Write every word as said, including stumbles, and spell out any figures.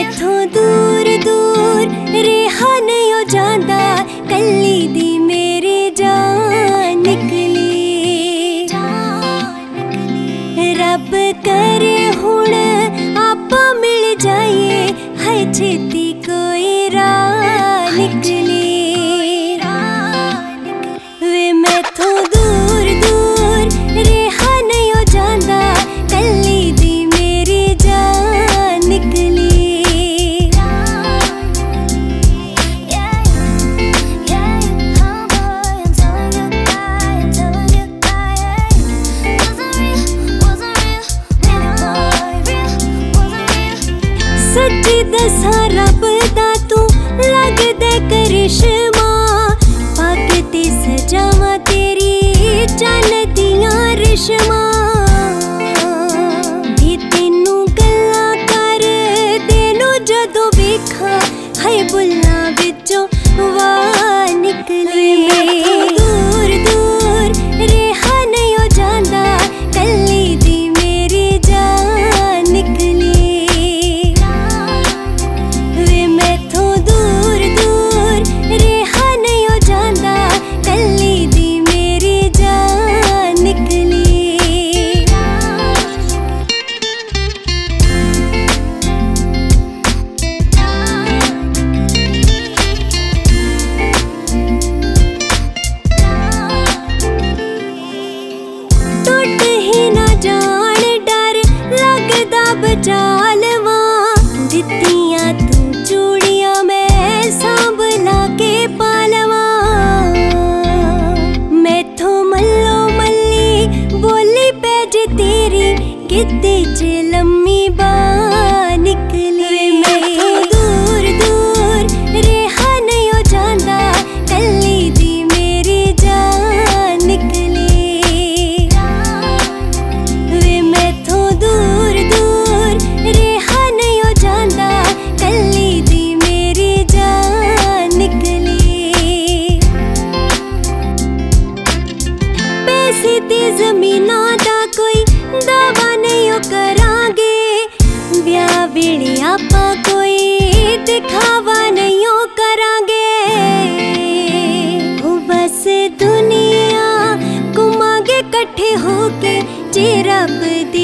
मैथों दूर दूर रेहा नहीं हो जांदा, कल्ली दी मेरी जान निकली। रब करे हुण आपां मिल जाइए, है छेती कोई राह निकली। वे मैथों दूर दूर रेहा नहीं हो जांदा, कल्ली दी मेरी जान निकली। सच्ची दसा रब दा तू लगदे करिश्मा, पाके सजावां तेरी चन्न दियां रिश्मा। वे तेनू गल्लां करदे नूं जदों वेखां, हाय बुल्लां विचों वाह निकली। दूर दूर रेहा नहीं हो जांदा, कल्ली दी मेरी जान निकली। बचा लवां दित्तियां तू चूड़ियां, मैं सांभला के पालवां। मैथों मल्लो मल्ली बोली पैज तेरी, गिद्दे च लम्मी बांह निकली। मैथों दूर दूर रेहा नहीं हो जांदा, कल्ली दी मेरी जान निकली। वे मैथों दूर दूर रेहा नहीं हो जांदा, कल्ली दी मेरी जान निकली। पैसे ते जमीनां दा कोई दावा नहीं ओ करांगे, ब्याह वेले आपां कोई दिखावा नहीं ओ करांगे। ओ बस दुनिया घुमांगे कट्ठे होके, जे रब दी